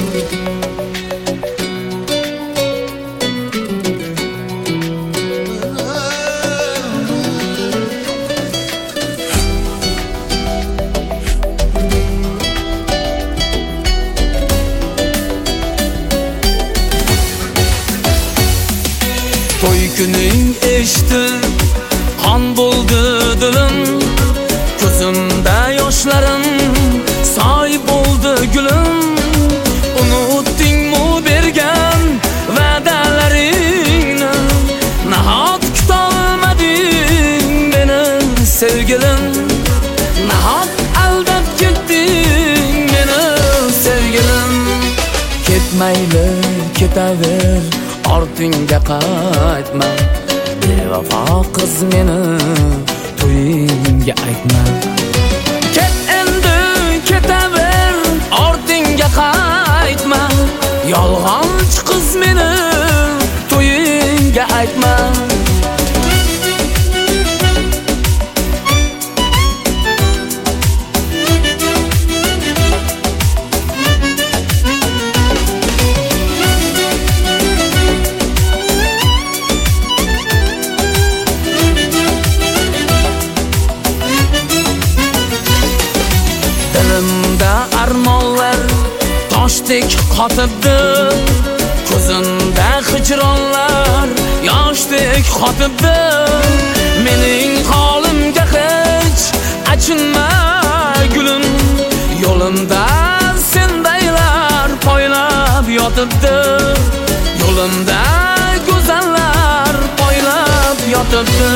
To'y kuning eshdi, qon bo'ldi dilim, ko'zimda yoshlarim, soy bo'ldi gulim. Unutdingmi bergan va'dalaringni, nahot kutolmading meni sevgilim, nahot aldab ketding meni sevgilim. Ketmayli, ketaver, ortingga qaytma, bevafo qiz meni to'yingga aytma. Ket endi, ketaver, ortingga qaytma, yolg'onchi qiz meni to'yingga aytma. Dilimda armonlar toshdek qotibdi, ko'zimda hijronlar yoshdek qotibdi. Mening holimga hech achinma gulim, yo'limda sendaylar poylab yotibdi, yo'limda go'zallar poylab yotibdi.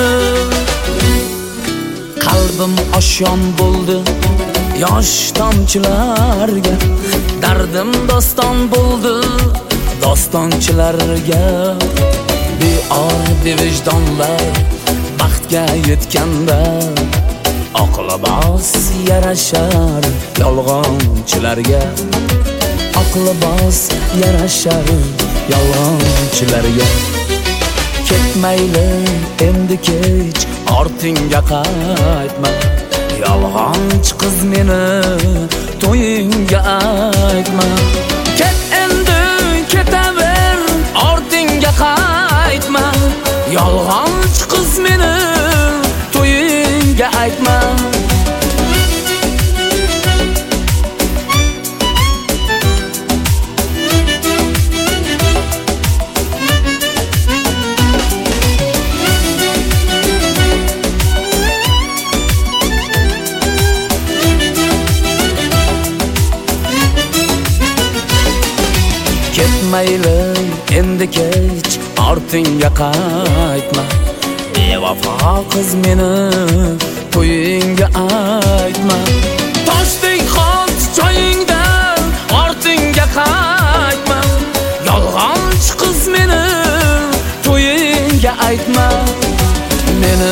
Qalbim oshyon bo'ldi yosh tomchilarga, dardim doston bo'ldi dostonchilarga. Beor bevijdonlar baxtga yetganda, oqlabos yarashar yolg'onchilarga, oqlabos yarashar yolg'onchilarga. Ketmayli endi kech, ortingga qaytma, yolg'onchi qiz meni to'yingga aytma. Ket endi, ketaver, ortingga qaytma, yolg'onchi qiz meni to'yingga aytma. Ketmayli endi kech, ortingga qaytma, bevafo qiz meni to'yingga aytma. Toshdek qoldi joyingda, ortingga qaytma, yolg'onchi qiz meni to'yingga aytma. Meni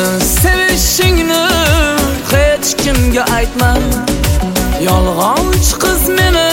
sevishingni hech kimga aytma, yolg'onchi qiz meni